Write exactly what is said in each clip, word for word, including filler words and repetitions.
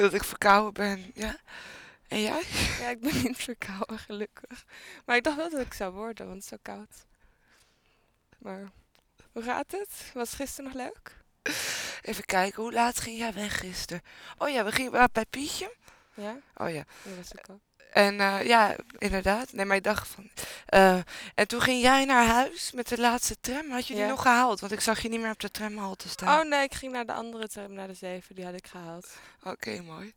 Dat ik verkouden ben, ja. En jij? Ja, ik ben niet verkouden, gelukkig. Maar ik dacht wel dat ik zou worden, want het is zo koud. Maar hoe gaat het? Was gisteren nog leuk? Even kijken, hoe laat ging jij weg gisteren? Oh ja, we gingen bij Pietje. Ja? Oh ja. Dat was ik ook. En eh, ja, inderdaad. Nee, maar ik dacht van... eh, en toen ging jij naar huis met de laatste tram. Had je die Ja. nog gehaald? Want ik zag je niet meer op de tramhalte staan. Oh nee, ik ging naar de andere tram, naar de zeven. Die had ik gehaald. Oké, mooi.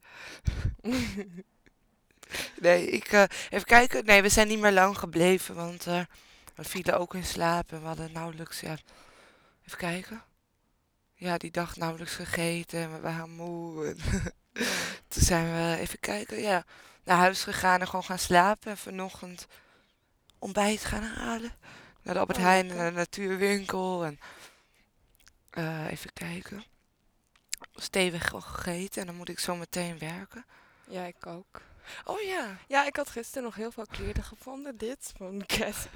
Nee, ik... eh, even kijken. Nee, we zijn niet meer lang gebleven, want eh, we vielen ook in slaap. En we hadden nauwelijks... Ja, even kijken. Ja, die dag nauwelijks gegeten. En we waren moe. En Ja. toen zijn we, even kijken, ja, naar huis gegaan en gewoon gaan slapen. En vanochtend ontbijt gaan halen. Naar de Albert Oh, Heijn en lekker. naar de natuurwinkel. En eh, even kijken. Stevig al gegeten en dan moet ik zo meteen werken. Ja, ik ook. Oh ja. Ja, ik had gisteren nog heel veel kleren gevonden. Dit van Cat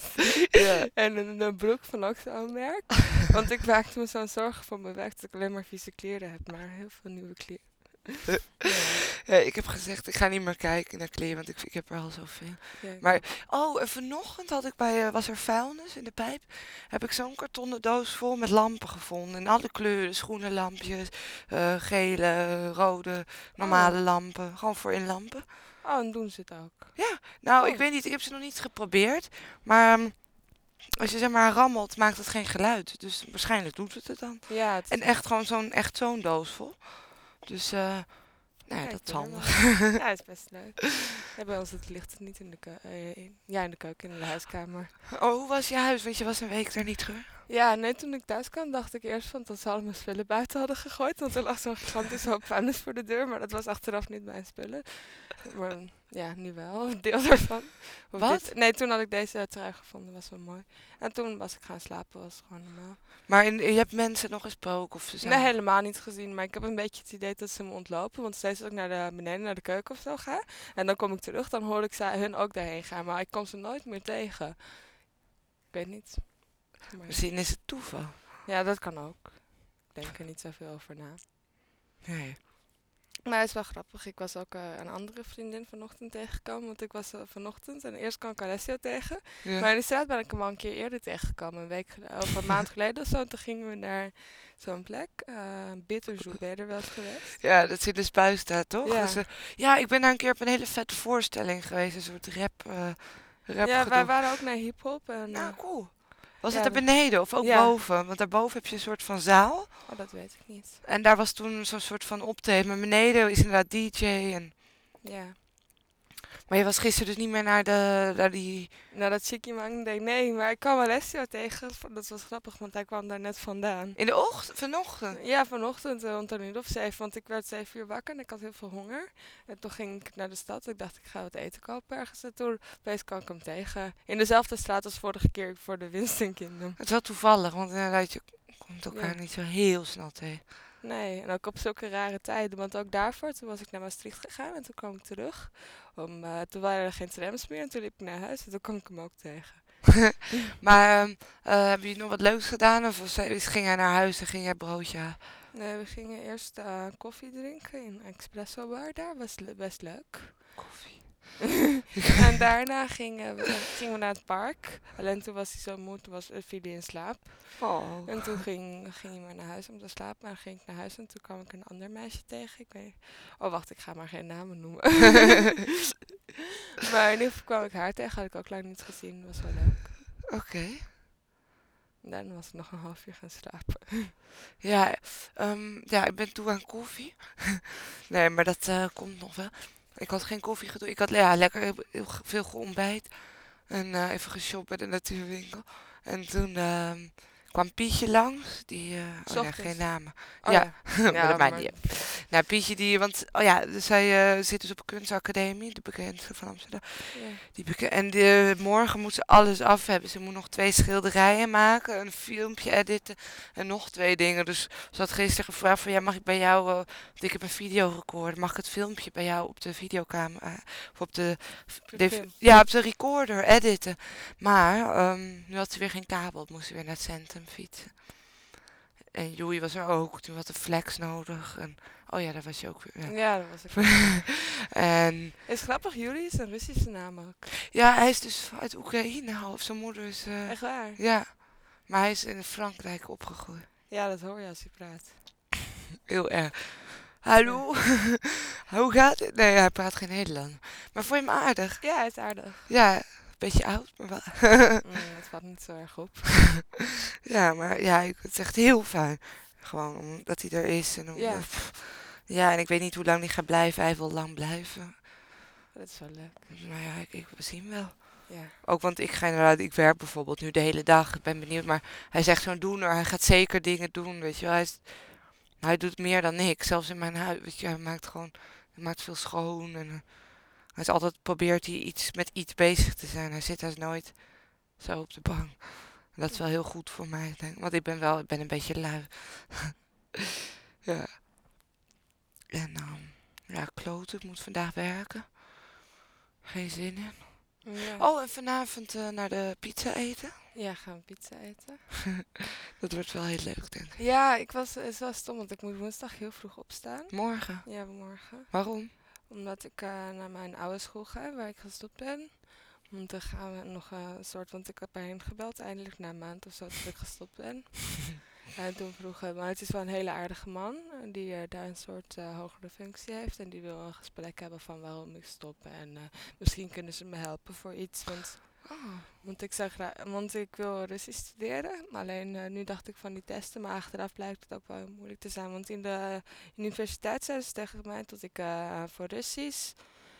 Ja. en een, een broek van ook zo'n merk. Want ik maakte me zo'n zorgen voor mijn werk dat ik alleen maar vieze kleren heb. Maar heel veel nieuwe kleren. Ja, Ja, ik heb gezegd, ik ga niet meer kijken naar kleren, want ik, ik heb er al zoveel. ja, ik Maar, ook. oh, en vanochtend had ik bij, eh, was er vuilnis in de pijp, heb ik zo'n kartonnen doos vol met lampen gevonden. In alle kleuren, groene lampjes, eh, gele, rode, Oh, normale lampen. Gewoon voor in lampen. oh, en doen ze het ook. Ja, nou, ik Oh, weet niet, ik heb ze nog niet geprobeerd. Maar ehm, als je zeg maar rammelt, maakt het geen geluid. Dus waarschijnlijk doet het het dan. ja, het En is wel. echt gewoon zo'n, echt zo'n doos vol. Dus, eh, nou ja, Ja, ik dat is ben er wel. handig. Ja, het is best leuk. Ja, bij ons het ligt het niet in de keuken. Ja, in de keuken, in de huiskamer. Oh, hoe was je huis? Want je was een week daar niet geweest. Ja, nee, toen ik thuis kwam dacht ik eerst van dat ze al mijn spullen buiten hadden gegooid. Want er lag zo'n gigantische hoop vuilnis voor de deur. Maar dat was achteraf niet mijn spullen. Maar ja, nu wel. Een deel daarvan. Of Wat? dit. Nee, toen had ik deze trui gevonden. Was wel mooi. En toen was ik gaan slapen. Was gewoon normaal. Maar in- je hebt mensen nog gesproken of ze Nee, zijn... helemaal niet gezien. Maar ik heb een beetje het idee dat ze me ontlopen. Want steeds als ik naar de beneden, naar de keuken of zo ga. En dan kom ik terug. Dan hoor ik ze, hun ook daarheen gaan. Maar ik kom ze nooit meer tegen. Ik weet niet. Maar Misschien is het toeval. ja, dat kan ook. Ik denk er niet zoveel over na. Nee. Maar het is wel grappig. Ik was ook eh, een andere vriendin vanochtend tegengekomen. Want ik was eh, vanochtend en eerst kwam ik Alessio tegen. Ja. Maar in de straat ben ik hem al een keer eerder tegengekomen. Een week geleden, of een maand geleden of zo. En toen gingen we naar zo'n plek. eh Bitterzoet, ben je er wel eens geweest? Ja, dat zit in de spuistaat, toch? Ja. Dus, eh, ja, ik ben daar een keer op een hele vette voorstelling geweest. Een soort rap, eh rap Ja, wij gedoe. waren ook naar hiphop. En eh, Nou, cool. Was het ja, er we- beneden of ook ja. boven? Want daarboven heb je een soort van zaal. Oh, dat weet ik niet. En daar was toen zo'n soort van optreden. Maar beneden is inderdaad D J. En... Ja. Maar je was gisteren dus niet meer naar, de, naar die... Nou, dat chickie man deed nee. Maar ik kwam Alessio tegen. Dat was grappig, want hij kwam daar net vandaan. In de ochtend, vanochtend. Ja, vanochtend uh, rond een uur of zeven, want ik werd zeven uur wakker en ik had heel veel honger. En toen ging ik naar de stad. Ik dacht, ik ga wat eten kopen ergens. En toen opeens kwam ik hem tegen. In dezelfde straat als vorige keer voor de Winston Kingdom. Het is wel toevallig, want inderdaad, je komt elkaar Ja. niet zo heel snel tegen. Nee, en ook op zulke rare tijden. Want ook daarvoor, toen was ik naar Maastricht gegaan en toen kwam ik terug. Om, uh, toen waren er geen trams meer en toen liep ik naar huis en toen kwam ik hem ook tegen. Maar um, uh, heb je nog wat leuks gedaan? Of was, is- ging jij naar huis en ging jij broodje halen? Nee, we gingen eerst uh, koffie drinken in een espresso bar daar. Was le- best leuk. Koffie. En daarna gingen we, gingen we naar het park. Alleen toen was hij zo moe, toen was, viel hij in slaap. Oh. En toen ging, ging hij maar naar huis om te slapen. Maar dan ging ik naar huis en toen kwam ik een ander meisje tegen. Ik weet, oh, wacht, ik ga maar geen namen noemen. Maar in ieder geval kwam ik haar tegen. Had ik ook lang niet gezien. Was wel leuk. Oké. En daarna was ik nog een half uur gaan slapen. Ja, um, ja, ik ben toe aan koffie. Nee, maar dat uh, komt nog wel. Ik had geen koffie gedronken. Ik had ja, lekker heel, heel veel geontbijt. En uh, even geshopt bij de natuurwinkel. En toen uh, kwam Pietje langs. Die, uh, oh ja, geen namen. Oh Ja, ja. maar dat Ja, maakt maar... niet uit. Nou, Pietje die, want, oh ja, dus zij uh, zit dus op een kunstacademie, de bekendste van Amsterdam. Ja. Die beke- en de, morgen moet ze alles af hebben. Ze moet nog twee schilderijen maken, een filmpje editen en nog twee dingen. Dus ze had gisteren gevraagd van, ja, mag ik bij jou, uh, want ik heb een videorecorder, mag ik het filmpje bij jou op de videocamera, of op de, de ja, op de recorder editen. Maar um, nu had ze weer geen kabel, moest ze weer naar het centrum fietsen. En Joey was er ook, toen had een flex nodig. En, Oh ja, daar was je ook weer. Ja. Ja, dat was ik. En Is grappig, Juri is een Russische naam ook. ja, hij is dus uit Oekraïne half. Zijn moeder is... eh, Echt waar? ja, maar hij is in Frankrijk opgegroeid. Ja, dat hoor je als je praat. Heel erg. Hallo, hoe gaat het? Nee, hij praat geen Nederlands. Maar vond je hem aardig? Ja, hij is aardig. Ja, een beetje oud, maar wel. Mm, dat valt niet zo erg op. Ja, maar ja, ik- het is echt heel fijn. Gewoon omdat hij er is. En om, Ja. pff. Ja, en ik weet niet hoe lang hij gaat blijven. Hij wil lang blijven. Dat is wel leuk. Maar ja, ik, ik we zien wel. Ja. Ook want ik ga inderdaad, ik werk bijvoorbeeld nu de hele dag. Ik ben benieuwd, maar hij is echt zo'n doener. Hij gaat zeker dingen doen, weet je wel. Hij, is, hij doet meer dan ik. Zelfs in mijn huis, weet je, hij maakt gewoon, hij maakt veel schoon. En eh, hij is altijd, probeert hij iets met iets bezig te zijn. Hij zit daar nooit zo op de bank. Dat is wel heel goed voor mij, denk ik. Want ik ben wel, ik ben een beetje lui. Ja. En um, ja, kloten. Ik moet vandaag werken. Geen zin in. Ja. Oh, en vanavond eh, naar de pizza eten. Ja, gaan we pizza eten? Dat wordt wel heel leuk, denk ik. Ja, ik was, het is wel stom, want ik moet woensdag heel vroeg opstaan. Morgen. Ja, morgen. Waarom? Omdat ik uh, naar mijn oude school ga, waar ik gestopt ben. Want dan gaan we nog uh, een soort, want ik heb bij hem gebeld, eindelijk na een maand of zo dat ik gestopt ben. En toen vroeg hij, maar het is wel een hele aardige man, die uh, daar een soort uh, hogere functie heeft. En die wil een gesprek hebben van waarom ik stop. En uh, misschien kunnen ze me helpen voor iets, want... Oh. Want ik, zou gra- want ik wil Russisch studeren, alleen uh, nu dacht ik van die testen, maar achteraf blijkt het ook wel heel moeilijk te zijn. Want in de universiteit zeiden ze tegen mij dat ik uh, voor Russisch,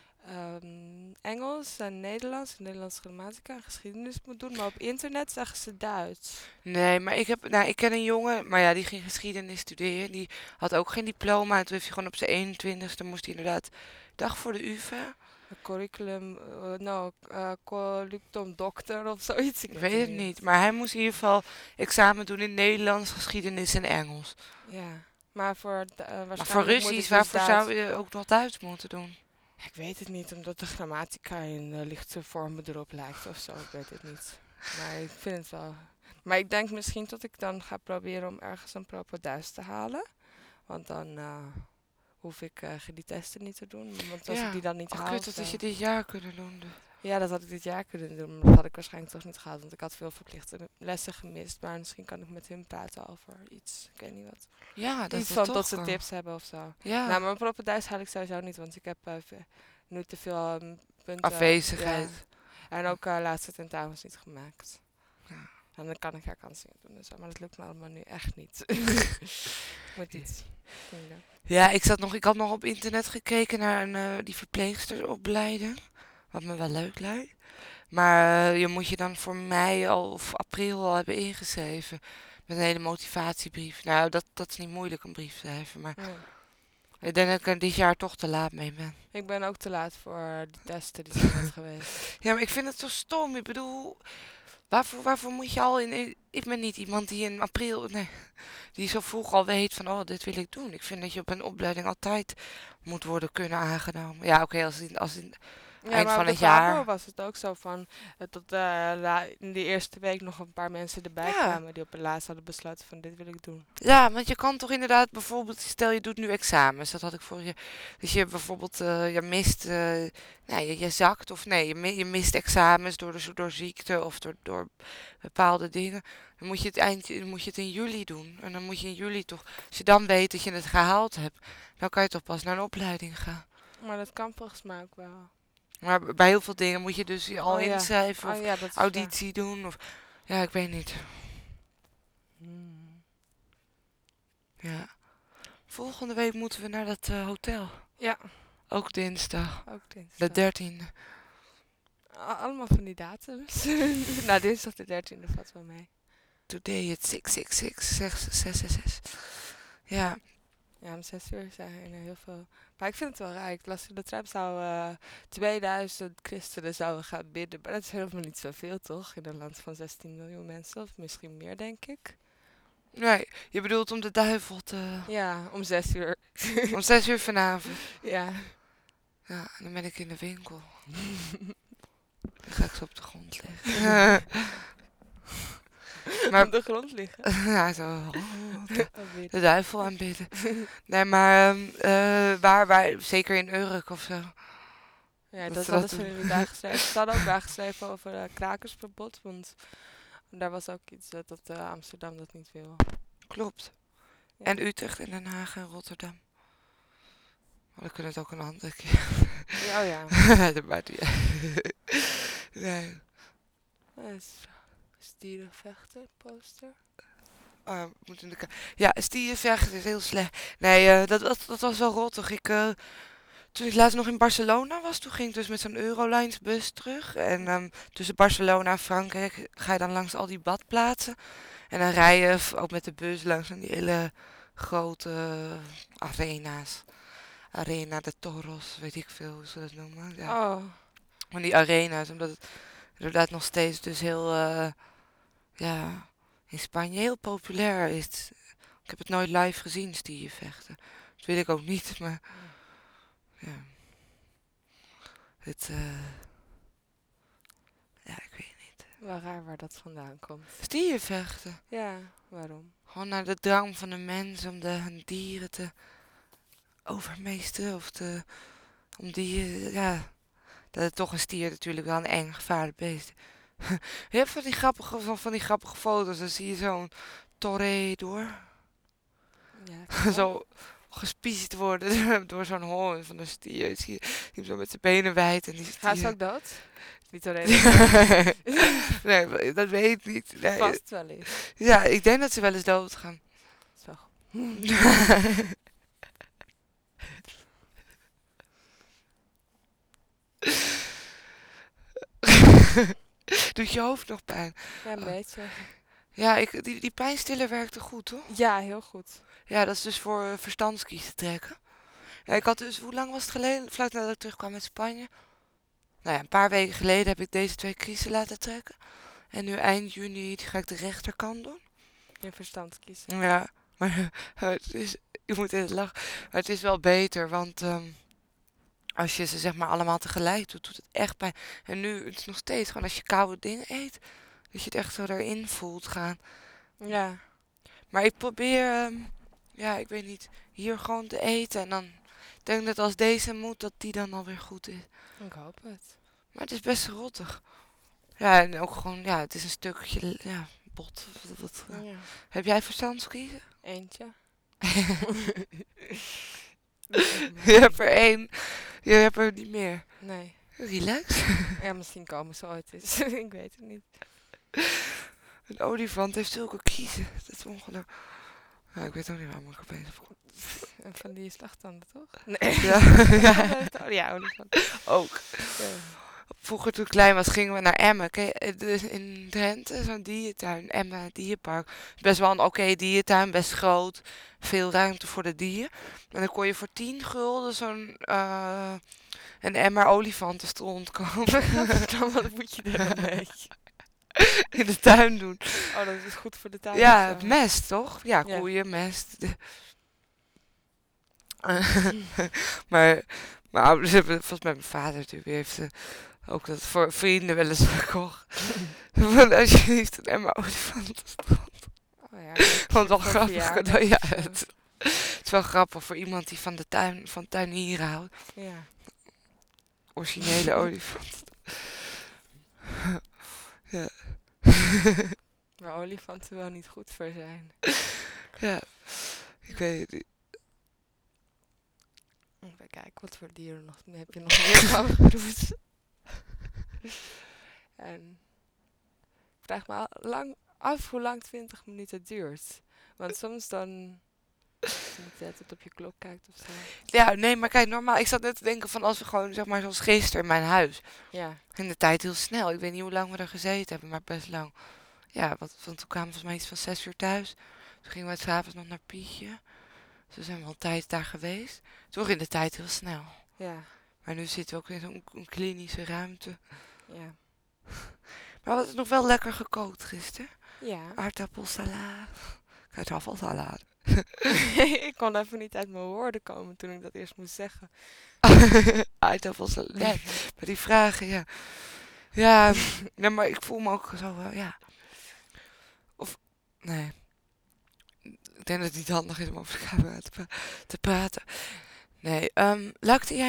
um, Engels en Nederlands, Nederlands grammatica en geschiedenis moet doen, maar op internet zeggen ze Duits. Nee, maar ik heb, nou, ik ken een jongen, maar ja, die ging geschiedenis studeren. Die had ook geen diploma. En toen heeft hij gewoon op zijn eenentwintigste moest hij inderdaad dag voor de U V A. Curriculum, uh, nou, uh, curriculum dokter of zoiets. Ik weet het niet, maar hij moest in ieder geval examen doen in Nederlands, geschiedenis en Engels. Ja, maar voor, uh, waarschijnlijk Maar voor Russisch, dus waarvoor Duits. zou je ook nog Duits moeten doen? Ik weet het niet, omdat de grammatica in uh, lichte vormen erop lijkt of zo. Ik weet het niet. Maar ik vind het wel... Maar ik denk misschien dat ik dan ga proberen om ergens een proper Duits te halen. Want dan uh, hoef ik uh, die testen niet te doen. Want als ja. ik die dan niet Ach, haal... kut, dat had je dit jaar kunnen doen. Dus. Ja, dat had ik dit jaar kunnen doen. Maar dat had ik waarschijnlijk toch niet gehad. Want ik had veel verplichte lessen gemist. Maar misschien kan ik met hem praten over iets. Ik weet niet wat. Ja, dat iets is van toch dat ze wel. tips hebben of zo. Ja. Nou, maar proper Duits haal ik sowieso niet. Want ik heb uh, nu te veel um, punten. Afwezigheid. Ja. En ook uh, laatste tentamens niet gemaakt. Ja. En dan kan ik herkansingen doen en zo. Maar dat lukt me allemaal nu echt niet. Moet iets vinden. Ja, ik, zat nog, ik had nog op internet gekeken naar een, uh, die verpleegstersopleiding. Wat me wel leuk lijkt. Maar uh, je moet je dan voor mei al of april al hebben ingeschreven. Met een hele motivatiebrief. Nou, dat, dat is niet moeilijk, een brief schrijven. Maar Ja. ik denk dat ik er dit jaar toch te laat mee ben. Ik ben ook te laat voor uh, die testen die zijn net geweest. Ja, maar ik vind het zo stom. Ik bedoel, waarvoor, waarvoor moet je al in... Ik ben niet iemand die in april... Nee, die zo vroeg al weet van, oh, dit wil ik doen. Ik vind dat je op een opleiding altijd moet worden kunnen aangenomen. Ja, oké, okay, als in... Als in Ja, eind maar van op de het jaar. Fabo was het ook zo van uh, dat uh, in de eerste week nog een paar mensen erbij Ja. kwamen die op het laatst hadden besloten van dit wil ik doen. Ja, want je kan toch inderdaad bijvoorbeeld, stel je doet nu examens, dat had ik vorig jaar. Dus je bijvoorbeeld, uh, je mist, uh, nee, je, je zakt of nee, je, mi- je mist examens door, de, door ziekte of door, door bepaalde dingen. Dan moet je het eind, dan moet je het in juli doen. En dan moet je in juli toch, als je dan weet dat je het gehaald hebt, dan kan je toch pas naar een opleiding gaan. Maar dat kan volgens mij ook wel. Maar b- bij heel veel dingen moet je dus je al Oh, ja. inschrijven of Oh, ja, dat is auditie doen of, ja, ik weet niet. Hmm. Ja. Volgende week moeten we naar dat uh, hotel. Ja, Ook dinsdag. ook dinsdag. De dertiende. A- Allemaal van die datums. Nou, dinsdag de dertiende valt wel mee. Today it's zes zes zes, zes zes zes zes. Ja. Ja, om zes uur zijn er heel veel. Maar ik vind het wel raar. Ik las in de trap zou uh, tweeduizend christenen zouden gaan bidden. Maar dat is helemaal niet zoveel, toch? In een land van zestien miljoen mensen. Of misschien meer, denk ik. Nee, je bedoelt om de duivel te... Ja, om zes uur. Om zes uur vanavond. Ja. Ja, en dan ben ik in de winkel. Dan ga ik zo op de grond liggen. Maar Op de grond liggen. ja, zo, oh, de, Oh, weet de ik. duivel aanbidden. Nee, maar ehm, eh, waar, waar, zeker in Urk of zo. Ja, Dat dat ze hadden dat ze doen. nu bijgeschreven. Ze hadden ook bijgeschreven over uh, krakersverbod, want daar was ook iets dat, dat uh, Amsterdam dat niet wil. Klopt. Ja. En Utrecht en Den Haag en Rotterdam. Maar dan kunnen het ook een andere keer. Ja, oh ja. Dat maakt niet uit. Nee. Dat is stierenvechten, poster. Oh, we moeten in de ka- ja, stierenvechten is heel slecht. Nee, eh, dat, dat, dat was wel rottig. Ik, eh, toen ik laatst nog in Barcelona was, toen ging ik dus met zo'n Eurolines bus terug. En ehm, tussen Barcelona en Frankrijk ga je dan langs al die badplaatsen. En dan rij je f- ook met de bus langs van die hele grote eh, arena's. Arena de Toros, weet ik veel hoe ze dat noemen. Ja. Oh, Van die arena's, omdat het inderdaad nog steeds dus heel, eh, ja, in Spanje heel populair is. Ik heb het nooit live gezien, stiervechten. Dat wil ik ook niet, maar ja. Het, eh, ja, ik weet niet. wel raar waar dat vandaan komt. Stiervechten. Ja, waarom? Gewoon naar de drang van de mens om de dieren te overmeesteren of te, om die, eh, ja, dat het toch een stier natuurlijk wel een eng gevaarlijk beest is. Je hebt van die grappige, van, van die grappige foto's, dan zie je zo'n toreador Ja, zo gespiesd worden door zo'n hoorn van een stier. Je ziet hem zo met zijn benen wijd en die Gaan ze stier. ook dood? Niet alleen. Nee, dat weet ik niet. Nee. Vast wel eens. Ja, ik denk dat ze wel eens doodgaan. Zo. Doet je hoofd nog pijn? Ja, een Oh. beetje. Ja, ik, die, die pijnstiller werkte goed, toch? Ja, heel goed. Ja, dat is dus voor uh, verstandskies trekken. Ja, ik had dus, hoe lang was het geleden? Vlak nadat ik terugkwam uit Spanje. Nou ja, een paar weken geleden heb ik deze twee kiezen laten trekken. En nu eind juni ga ik de rechterkant doen. In verstand kiezen. Ja, maar het is, je moet in het lachen. Maar het is wel beter, want um, als je ze zeg maar allemaal tegelijk doet, doet het echt pijn. En nu, het is nog steeds gewoon als je koude dingen eet, dat je het echt zo erin voelt gaan. Ja. Maar ik probeer, um, ja, ik weet niet, hier gewoon te eten. En dan ik denk dat als deze moet, dat die dan alweer goed is. Ik hoop het. Maar het is best rottig. Ja, en ook gewoon, ja, het is een stukje, ja, bot. Wat, wat, uh. Ja. Heb jij verstandskiezen? Eentje. Je hebt er één, je hebt er niet meer. Nee. Relax. Ja, misschien komen ze ooit eens. Ik weet het niet. Een olifant heeft zulke kiezen. Dat is ongelooflijk. Nou, ik weet ook niet waarom ik opeens op kom. En van die slagtanden, toch? Nee. Ja, ja. Oh, ja, olifant. Ook. Ja. Vroeger toen ik klein was, gingen we naar Emmen. Ken je, eh, dus in Drenthe, zo'n dierentuin. Emmen Dierpark. Best wel een oké dierentuin, best groot. Veel ruimte voor de dieren. En dan kon je voor tien gulden zo'n uh, een emmer olifantenstront kopen. Dan wat moet je er dan mee? In de tuin doen. Oh, dat is goed voor de tuin. Ja, of zo. mest toch? Ja, Ja. koeien, mest. maar mijn ouders hebben, volgens mij mijn vader natuurlijk, die heeft uh, ook dat voor vrienden wel eens gekocht. Van alsjeblieft een emmer olifantenstront. Oh ja. Want wel Voor grappig. verjaardag Nou, ja, of zo. het, het is wel grappig voor iemand die van de tuin, van tuinieren houdt. Ja. Originele olifant. Ja. Waar olifanten wel niet goed voor zijn. Ja, ik weet het niet. Even kijken, wat voor dieren nog, heb je nog meer van geproefd? En ik vraag me al lang af hoe lang twintig minuten duurt. Want soms dan, als je niet altijd op je klok kijkt of zo. Ja, nee, maar kijk, normaal, ik zat net te denken van als we gewoon, zeg maar, zoals gisteren in mijn huis. Ja, In de tijd heel snel. Ik weet niet hoe lang we er gezeten hebben, maar best lang. Ja, wat, want toen kwamen we volgens mij iets van zes uur thuis. Toen gingen we s'avonds nog naar Pietje. Dus we zijn wel een tijd daar geweest. Toen ging de tijd heel snel. ja, Maar nu zitten we ook in zo'n een klinische ruimte. ja. Maar wat is nog wel lekker gekookt gisteren? Ja. Aardappelsalade. Kartoffelsalade. Ik kon even niet uit mijn woorden komen toen ik dat eerst moest zeggen. Aardappelsalade. Nee, maar die vragen, ja. Ja, nee, maar ik voel me ook zo, uh, ja. Nee. Ik denk dat het niet handig is om over de camera te, pra- te praten. Nee, um, laat ik het aan